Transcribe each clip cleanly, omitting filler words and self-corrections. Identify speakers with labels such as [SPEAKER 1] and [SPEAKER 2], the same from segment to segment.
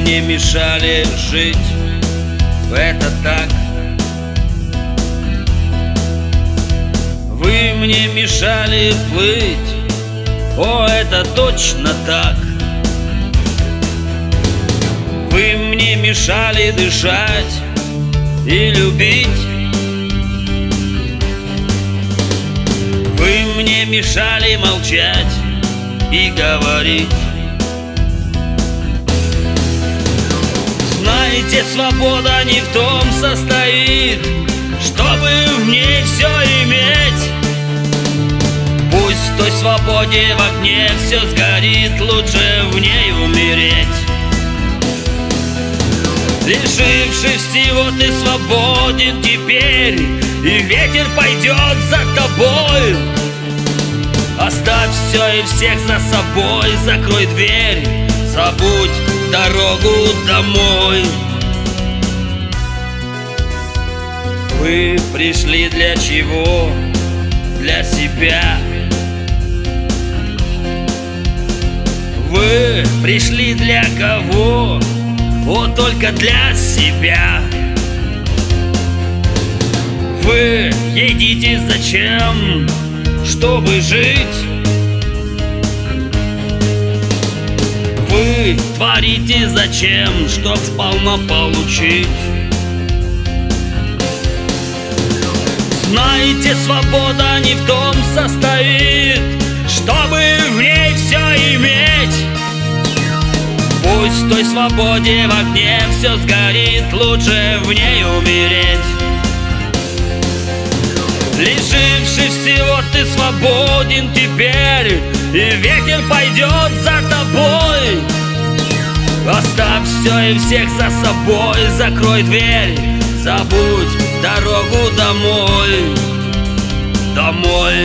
[SPEAKER 1] мне мешали жить, это так. Вы мне мешали плыть, о, это точно так. Вы мне мешали дышать и любить. Вы мне мешали молчать и говорить. Знаете, свобода не в том состоит, чтобы в ней все иметь. Пусть в той свободе в огне все сгорит, лучше в ней умереть. Лишившись всего, ты свободен теперь, и ветер пойдет за тобой. Оставь все и всех за собой, закрой дверь, забудь дорогу домой. Вы пришли для чего? Для себя. Вы пришли для кого? О, только для себя. Вы едите зачем? Чтобы жить. Вы творите зачем? Чтоб сполна получить. Знаете, свобода не в том состоит, чтобы в ней все иметь. Пусть в той свободе в огне все сгорит, лучше в ней умереть. Лишившись всего, ты свободен теперь, и ветер пойдет за тобой. Оставь все и всех за собой, закрой дверь, забудь дорогу домой. Домой.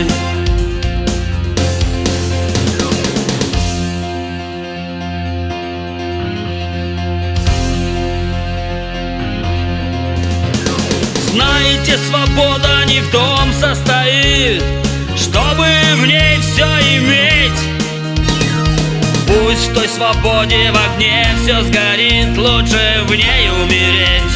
[SPEAKER 1] Знаете, свобода не в том состоит, чтобы в ней все иметь. Пусть в той свободе в огне все сгорит, лучше в ней умереть.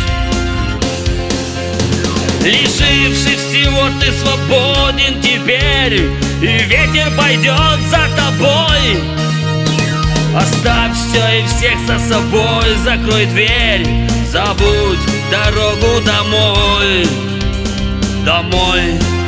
[SPEAKER 1] Лишившись всего, ты свободен теперь, и ветер пойдет за тобой. Оставь все и всех за собой, закрой дверь, забудь дорогу домой. Домой.